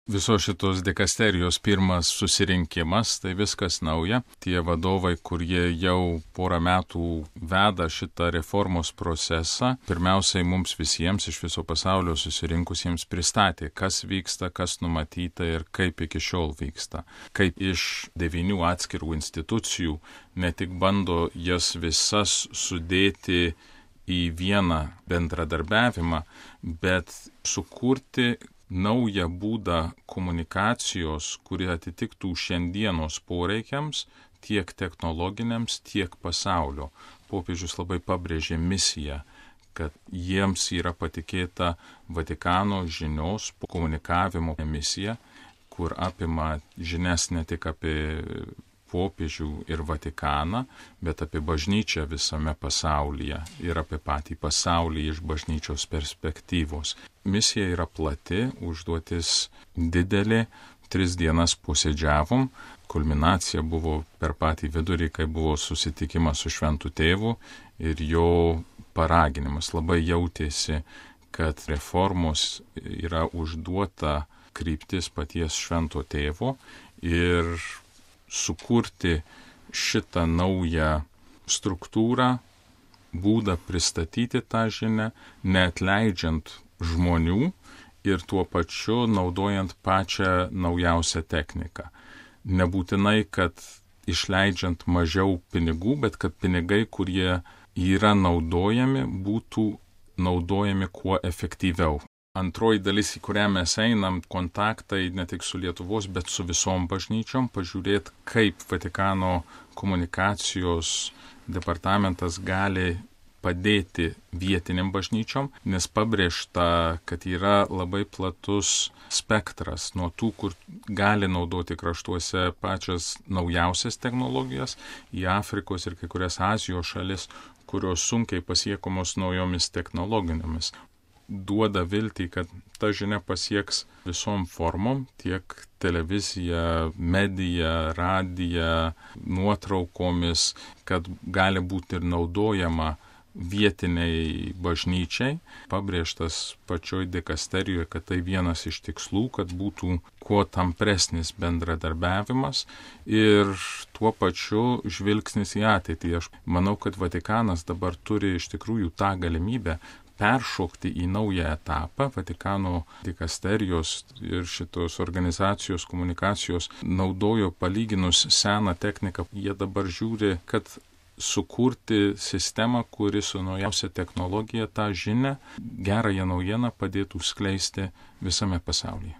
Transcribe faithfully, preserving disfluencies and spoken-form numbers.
Visos šitos dikasterijos pirmas susirinkimas, tai viskas nauja. Tie vadovai, kurie jau porą metų veda šitą reformos procesą, pirmiausiai mums visiems iš viso pasaulio susirinkusiems pristatė, kas vyksta, kas numatyta ir kaip iki šiol vyksta. Kaip iš devynių atskirų institucijų ne tik bando jas visas sudėti į vieną bendradarbiavimą, bet sukurti naują būdą komunikacijos, kuri atitiktų šiandienos poreikiams, tiek technologiniams, tiek pasaulio. Popiežius labai pabrėžė misiją, kad jiems yra patikėta Vatikano žinios komunikavimo misija, kur apima žinias ne tik apie popiežių ir Vatikaną, bet apie bažnyčią visame pasaulyje ir apie patį pasaulį iš bažnyčios perspektyvos. Misija yra plati, užduotis didelė, tris dienas posėdžiavom, kulminacija buvo per patį vidurį, kai buvo susitikimas su Šventu Tėvu ir jo paraginimas. Labai jautėsi, kad reformos yra užduota kryptis paties Švento Tėvo ir sukurti šitą naują struktūrą, būdą pristatyti tą žinią, neatleidžiant žmonių ir tuo pačiu naudojant pačią naujausią techniką. Nebūtinai, kad išleidžiant mažiau pinigų, bet kad pinigai, kurie yra naudojami, būtų naudojami kuo efektyviau. Antroji dalis, į kurią mes einam, kontaktai ne tik su Lietuvos, bet su visom bažnyčiom, pažiūrėti, kaip Vatikano komunikacijos departamentas gali padėti vietiniam bažnyčiom, nes pabrėžta, kad yra labai platus spektras nuo tų, kur gali naudoti kraštuose pačias naujausias technologijas, į Afrikos ir kai kurias Azijos šalis, kurios sunkiai pasiekomos naujomis technologinėmis. Duoda viltį, kad ta žinia pasieks visom formom, tiek televizija, medija, radija, nuotraukomis, kad gali būti ir naudojama vietiniai bažnyčiai. Pabrėžtas pačioj dikasterijoje, kad tai vienas iš tikslų, kad būtų kuo tampresnis bendradarbiavimas ir tuo pačiu žvilgsnis į ateitį. Aš manau, kad Vatikanas dabar turi iš tikrųjų tą galimybę peršokti į naują etapą. Vatikano dikasterijos ir šitos organizacijos komunikacijos naudojo palyginus seną techniką. Jie dabar žiūri, kad sukurti sistemą, kuri su naujausia technologija tą žinią, gerąją naujieną padėtų skleisti visame pasaulyje.